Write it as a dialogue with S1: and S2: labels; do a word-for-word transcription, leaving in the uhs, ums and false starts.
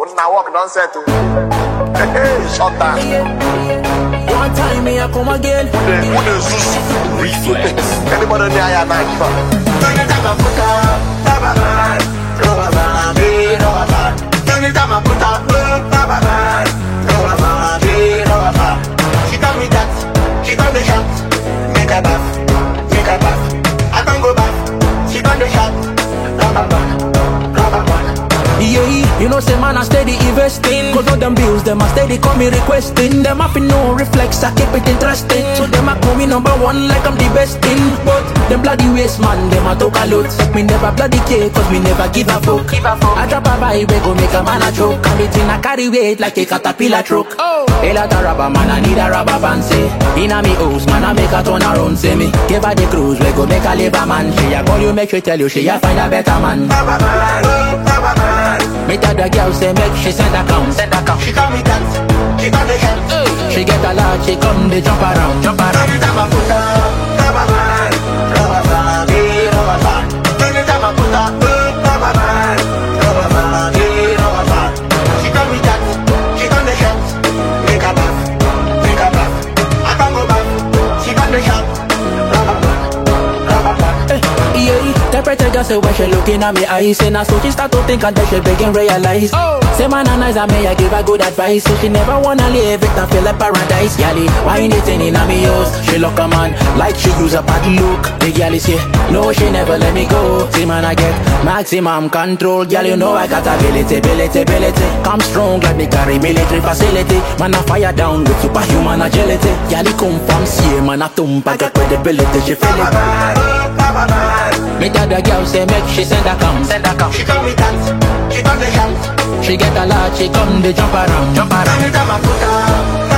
S1: When I walk, don't settle. Hey, shut down.
S2: One time me I come again.
S3: Reflex.
S1: Anybody there, I not give up.
S4: Anytime I put up, rubber band, rubber band, rubber band. Anytime I put up, rubber band, rubber band, rubber band. She tell me that, she got the shot, make a bath, make a bath. I don't go back, she got the shot, rubber band, rubber band.
S2: Yeah, you know say man I steady investing. Cause all them bills them I steady call me requesting. Them have no reflex, I keep it interesting. So them I call me number one like I'm the best thing. But them bloody waste man, them I talk a lot. But me never bloody care cause me never give a fuck. I drop a vibe, we go make a man a choke. And it in a carry weight like a caterpillar truck. Oh, a lot of rubber man, I need a rubber band say. Inna me house man, I make a turn around say me. Give her the cruise, we go make a labor man. She a call you, make she tell you, she a find a better man.
S4: Rubber band, rubber band.
S2: Me tell the girl say make she send account, send account.
S4: She call me that, she got the shot.
S2: Hey. She get a lot, she come they jump around, jump around.
S4: Anytime I put up, rubber band, rubber band, rubber band. Anytime I put up, rubber band, rubber band, rubber band. She call me that, she got the shot. Make a bath, make a bath. I can't go back, she got the shot. Rubber band, rubber band.
S2: Hey, yeah, the pretty girl say when she looking at me eyes, and so she start to think and then she begin realize. Oh. Say man and nice and me I give her good advice. So she never wanna leave it and feel like paradise. Yali, why ain't it in a me house? She look a man like she use a bad look. The girl is here, no she never let me go. See man I get maximum control. Girl you know I got ability, ability, ability. Come strong like me carry military facility. Man I fire down with superhuman agility. Yali come from C man I thump I got credibility. She feel it. Me tell the girl say make she send a come, send a come.
S4: She call me that, she got the shot.
S2: She get a lot, she come they jump around, jump around.
S4: Anytime I put up,